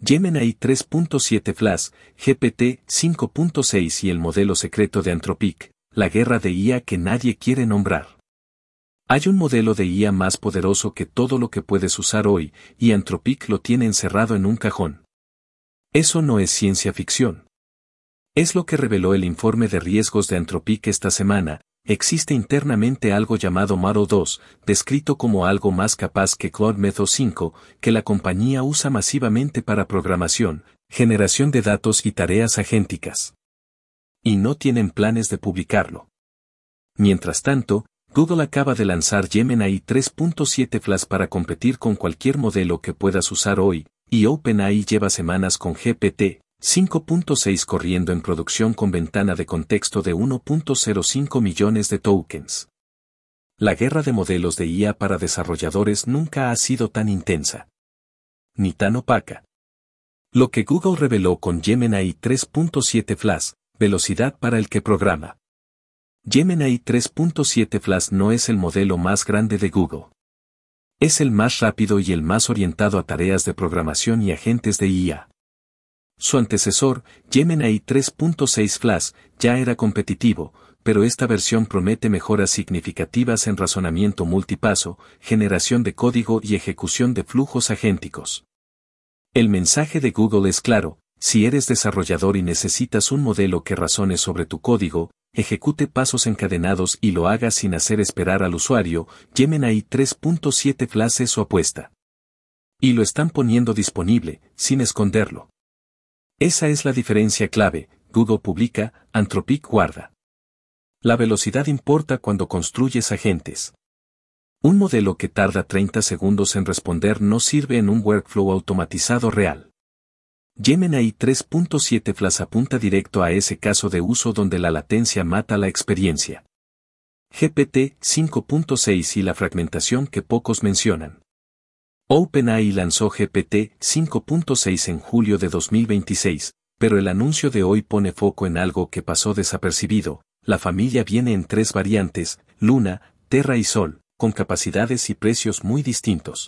Gemini 3.7 Flash, GPT 5.6 y el modelo secreto de Anthropic, la guerra de IA que nadie quiere nombrar. Hay un modelo de IA más poderoso que todo lo que puedes usar hoy, y Anthropic lo tiene encerrado en un cajón. Eso no es ciencia ficción. Es lo que reveló el informe de riesgos de Anthropic esta semana. Existe internamente algo llamado Model 2, descrito como algo más capaz que Claude Method 5, que la compañía usa masivamente para programación, generación de datos y tareas agénticas. Y no tienen planes de publicarlo. Mientras tanto, Google acaba de lanzar Gemini 3.7 Flash para competir con cualquier modelo que puedas usar hoy, y OpenAI lleva semanas con GPT 5.6 corriendo en producción con ventana de contexto de 1.05 millones de tokens. La guerra de modelos de IA para desarrolladores nunca ha sido tan intensa. Ni tan opaca. Lo que Google reveló con Gemini 3.7 Flash, velocidad para el que programa. Gemini 3.7 Flash no es el modelo más grande de Google. Es el más rápido y el más orientado a tareas de programación y agentes de IA. Su antecesor, Gemini 3.6 Flash, ya era competitivo, pero esta versión promete mejoras significativas en razonamiento multipaso, generación de código y ejecución de flujos agénticos. El mensaje de Google es claro: si eres desarrollador y necesitas un modelo que razone sobre tu código, ejecute pasos encadenados y lo haga sin hacer esperar al usuario, Gemini 3.7 Flash es su apuesta. Y lo están poniendo disponible, sin esconderlo. Esa es la diferencia clave. Google publica, Anthropic guarda. La velocidad importa cuando construyes agentes. Un modelo que tarda 30 segundos en responder no sirve en un workflow automatizado real. Gemini 3.7 Flash apunta directo a ese caso de uso donde la latencia mata la experiencia. GPT 5.6 y la fragmentación que pocos mencionan. OpenAI lanzó GPT 5.6 en julio de 2026, pero el anuncio de hoy pone foco en algo que pasó desapercibido. La familia viene en 3 variantes, Luna, Terra y Sol, con capacidades y precios muy distintos.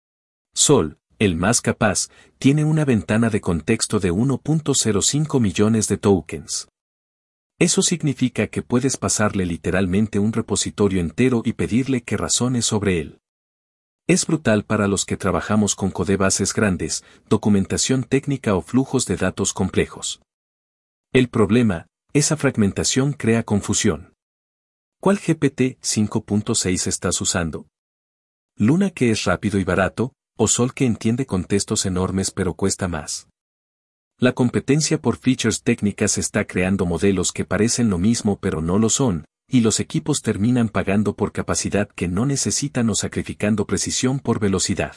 Sol, el más capaz, tiene una ventana de contexto de 1.05 millones de tokens. Eso significa que puedes pasarle literalmente un repositorio entero y pedirle que razone sobre él. Es brutal para los que trabajamos con codebases grandes, documentación técnica o flujos de datos complejos. El problema, esa fragmentación crea confusión. ¿Cuál GPT 5.6 estás usando? ¿Luna, que es rápido y barato, o Sol, que entiende contextos enormes pero cuesta más? La competencia por features técnicas está creando modelos que parecen lo mismo pero no lo son, y los equipos terminan pagando por capacidad que no necesitan o sacrificando precisión por velocidad.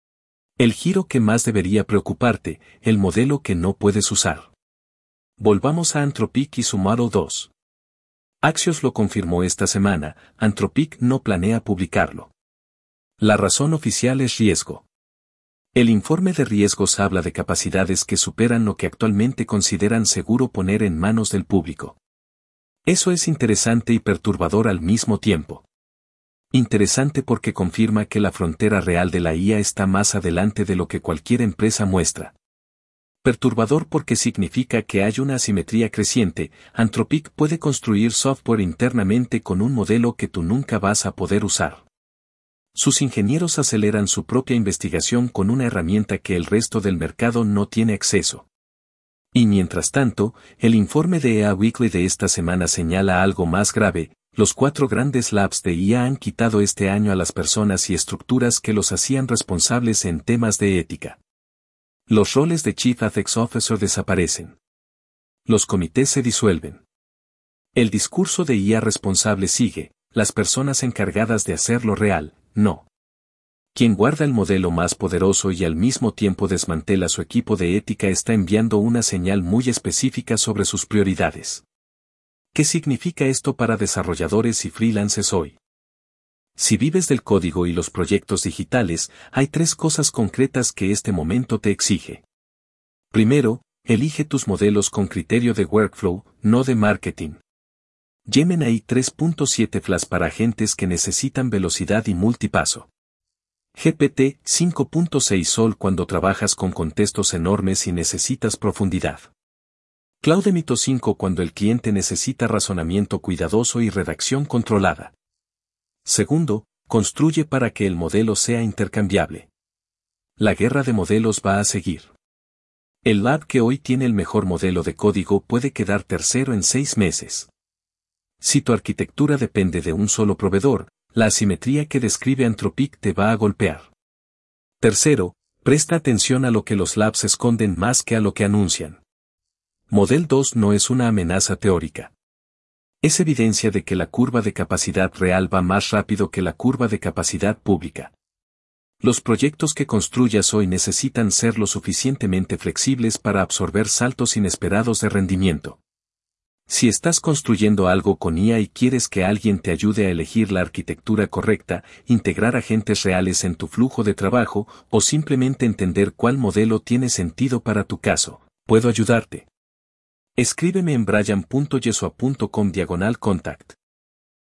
El giro que más debería preocuparte, el modelo que no puedes usar. Volvamos a Anthropic y su Model 2. Axios lo confirmó esta semana, Anthropic no planea publicarlo. La razón oficial es riesgo. El informe de riesgos habla de capacidades que superan lo que actualmente consideran seguro poner en manos del público. Eso es interesante y perturbador al mismo tiempo. Interesante porque confirma que la frontera real de la IA está más adelante de lo que cualquier empresa muestra. Perturbador porque significa que hay una asimetría creciente. Anthropic puede construir software internamente con un modelo que tú nunca vas a poder usar. Sus ingenieros aceleran su propia investigación con una herramienta que el resto del mercado no tiene acceso. Y mientras tanto, el informe de EA Weekly de esta semana señala algo más grave: los 4 grandes labs de IA han quitado este año a las personas y estructuras que los hacían responsables en temas de ética. Los roles de Chief Ethics Officer desaparecen. Los comités se disuelven. El discurso de IA responsable sigue: las personas encargadas de hacerlo real, no. Quien guarda el modelo más poderoso y al mismo tiempo desmantela su equipo de ética está enviando una señal muy específica sobre sus prioridades. ¿Qué significa esto para desarrolladores y freelancers hoy? Si vives del código y los proyectos digitales, hay 3 cosas concretas que este momento te exige. Primero, elige tus modelos con criterio de workflow, no de marketing. Gemini 3.7 Flash para agentes que necesitan velocidad y multipaso. GPT 5.6 Sol cuando trabajas con contextos enormes y necesitas profundidad. Claude Mito 5 cuando el cliente necesita razonamiento cuidadoso y redacción controlada. Segundo, construye para que el modelo sea intercambiable. La guerra de modelos va a seguir. El lab que hoy tiene el mejor modelo de código puede quedar tercero en 6 meses. Si tu arquitectura depende de un solo proveedor, la asimetría que describe Anthropic te va a golpear. Tercero, presta atención a lo que los labs esconden más que a lo que anuncian. Model 2 no es una amenaza teórica. Es evidencia de que la curva de capacidad real va más rápido que la curva de capacidad pública. Los proyectos que construyas hoy necesitan ser lo suficientemente flexibles para absorber saltos inesperados de rendimiento. Si estás construyendo algo con IA y quieres que alguien te ayude a elegir la arquitectura correcta, integrar agentes reales en tu flujo de trabajo o simplemente entender cuál modelo tiene sentido para tu caso, puedo ayudarte. Escríbeme en brian.yesua.com/contact.